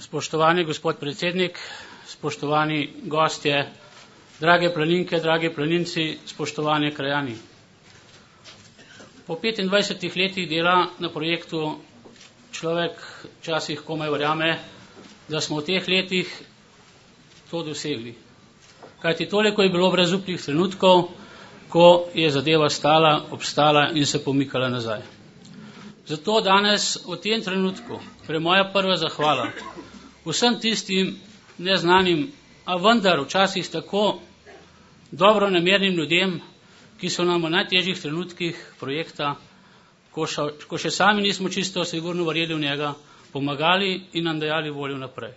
Spoštovani gospod predsednik, spoštovani gostje, drage planinke, dragi planinci, spoštovani krajani. Po 25 letih dela na projektu človek včasih komaj verjame, da smo v teh letih to dosegli. Kajti toliko je bilo brezupnih trenutkov, ko je zadeva stala, obstala in se pomikala nazaj. Zato danes v tem trenutku gre moja prva zahvala vsem tistim neznanim, a vendar včasih tako dobronamernim ljudem, ki so nam v najtežjih trenutkih projekta, ko še sami nismo čisto sigurno verjeli v njega, pomagali in nam dajali voljo naprej.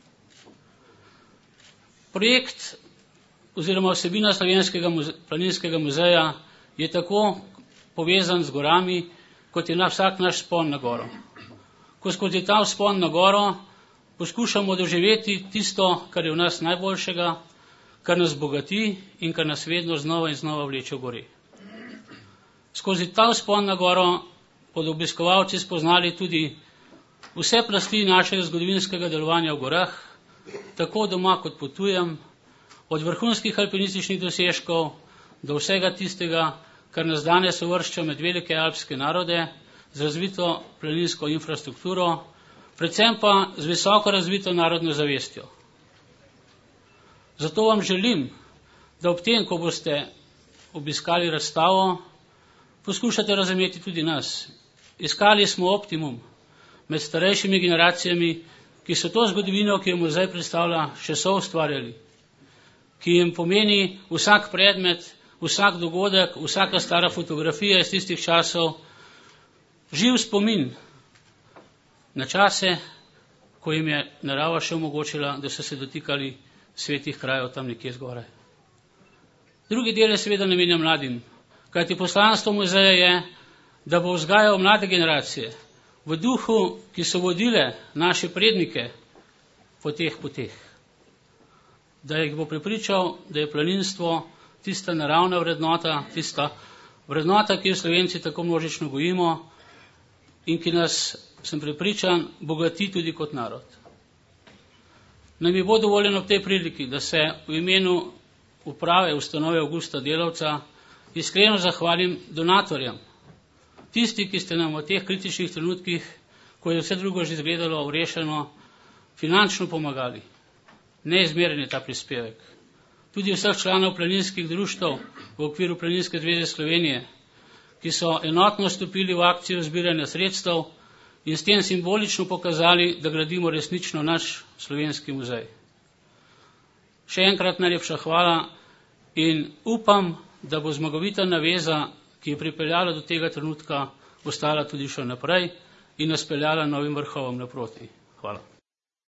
Projekt oziroma vsebina Slovenskega planinskega muzeja je tako povezan z gorami, kot je vsak naš vzpon na goro. Ko skozi ta vzpon na goro poskušamo doživeti tisto, kar je v nas najboljšega, kar nas bogati in kar nas vedno znova in znova vleče v gori. Skozi ta vzpon na goro bodo obiskovalci spoznali tudi vse plasti našega zgodovinskega delovanja v gorah, tako doma kot po tujem, od vrhunskih alpinističnih dosežkov do vsega tistega, kar nas danes uvršča med velike alpske narode z razvito planinsko infrastrukturo, predvsem pa z visoko razvito narodno zavestjo. Zato vam želim, da ob tem, ko boste obiskali razstavo, poskušate razumeti tudi nas. Iskali smo optimum med starejšimi generacijami, ki so to zgodovino, ki jo muzej predstavlja, še soustvarjali, ki jim pomeni vsak predmet, vsak dogodek, vsaka stara fotografija iz tistih časov, živ spomin na čase, ko jim je narava še omogočila, da so se dotikali svetih krajev tam nekje zgoraj. Drugi del je seveda namenjen mladim, kajti poslanstvo muzeja je, da bo vzgajal mlade generacije v duhu, ki so vodile naše prednike po teh poteh. Da jih bo prepričal, da je planinstvo tista naravna vrednota, tista vrednota, ki jo Slovenci tako množično gojimo in ki nas, sem prepričan, bogati tudi kot narod. Naj mi bo dovoljeno v tej priliki, da se v imenu uprave ustanove Avgusta Delavca iskreno zahvalim donatorjem, tisti, ki ste nam v teh kritičnih trenutkih, ko je vse drugo že izgledalo vrešeno, finančno pomagali. Neizmeren je ta prispevek. Tudi vseh članov planinskih društev v okviru Planinske zveze Slovenije, ki so enotno stopili v akcijo zbiranja sredstev in s tem simbolično pokazali, da gradimo resnično naš slovenski muzej. Še enkrat najlepša hvala in upam, da bo zmagovita naveza, ki je pripeljala do tega trenutka, ostala tudi še naprej in nas peljala novim vrhovom naproti. Hvala.